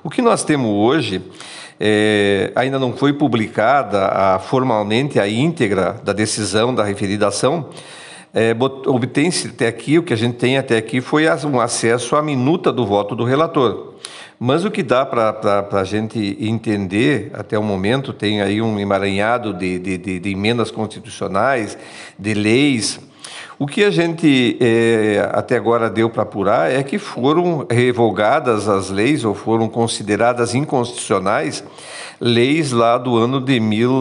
O que nós temos hoje, ainda não foi publicada formalmente a íntegra da decisão da referida ação. Obtém-se até aqui, o que a gente tem até aqui foi um acesso à minuta do voto do relator. Mas o que dá para a gente entender até o momento, tem aí um emaranhado de emendas constitucionais, de leis. O que a gente até agora deu para apurar é que foram revogadas as leis, ou foram consideradas inconstitucionais, leis lá do ano de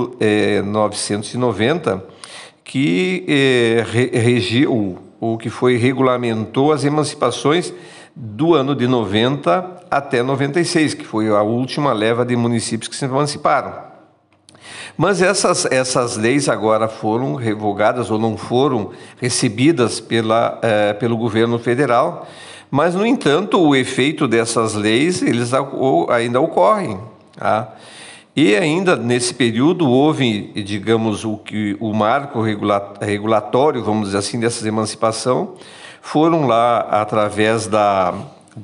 1990, que regiu, o que regulamentou as emancipações do ano de 90 até 96, que foi a última leva de municípios que se emanciparam. Mas essas leis agora foram revogadas ou não foram recebidas pelo governo federal, mas, no entanto, o efeito dessas leis eles ainda ocorrem, tá? E ainda nesse período houve, digamos, o marco regulatório, vamos dizer assim, dessa emancipação, foram lá através da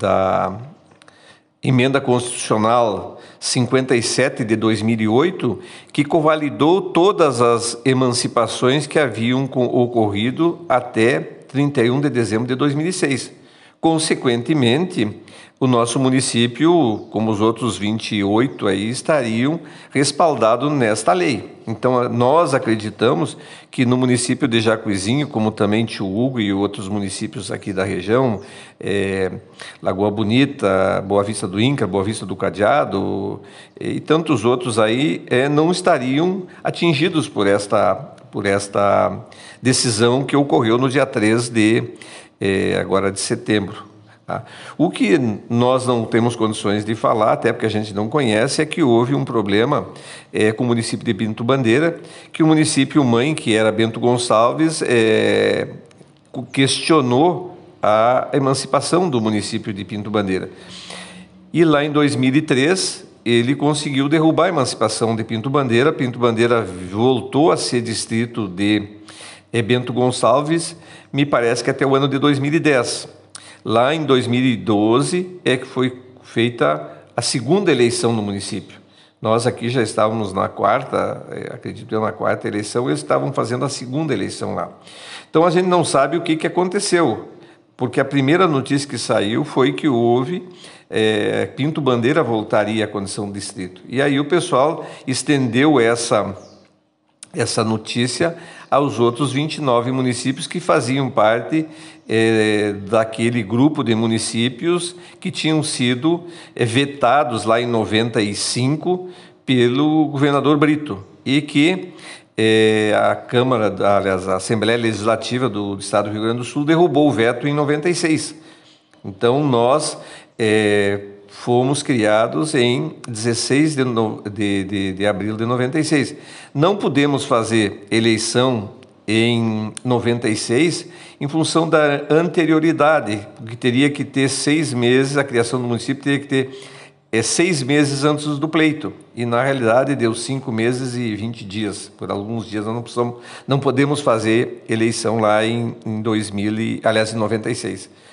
Emenda Constitucional 57 de 2008, que convalidou todas as emancipações que haviam ocorrido até 31 de dezembro de 2006. Consequentemente, o nosso município, como os outros 28 aí, estariam respaldados nesta lei. Então, nós acreditamos que no município de Jacuizinho, como também Tio Hugo e outros municípios aqui da região, Lagoa Bonita, Boa Vista do Inca, Boa Vista do Cadeado e tantos outros aí, não estariam atingidos por esta decisão que ocorreu no dia 3 agora de setembro. O que nós não temos condições de falar, até porque a gente não conhece, é que houve um problema com o município de Pinto Bandeira, que o município mãe, que era Bento Gonçalves, questionou a emancipação do município de Pinto Bandeira. E lá em 2003, ele conseguiu derrubar a emancipação de Pinto Bandeira. Pinto Bandeira voltou a ser distrito de Bento Gonçalves, me parece que até o ano de 2010. Lá em 2012 é que foi feita a segunda eleição no município. Nós aqui já estávamos na quarta, acredito eu, na quarta eleição, eles estavam fazendo a segunda eleição lá. Então a gente não sabe o que aconteceu, porque a primeira notícia que saiu foi que Pinto Bandeira voltaria à condição de distrito. E aí o pessoal estendeu essa notícia aos outros 29 municípios que faziam parte daquele grupo de municípios que tinham sido vetados lá em 95 pelo governador Brito e que a Assembleia Legislativa do Estado do Rio Grande do Sul derrubou o veto em 96. Então, nós fomos criados em 16 de abril de 96. Não pudemos fazer eleição em 96 em função da anterioridade, porque teria que ter 6 meses, a criação do município teria que ter 6 meses antes do pleito, e na realidade deu 5 meses e 20 dias. Por alguns dias nós não podemos fazer eleição lá em 96.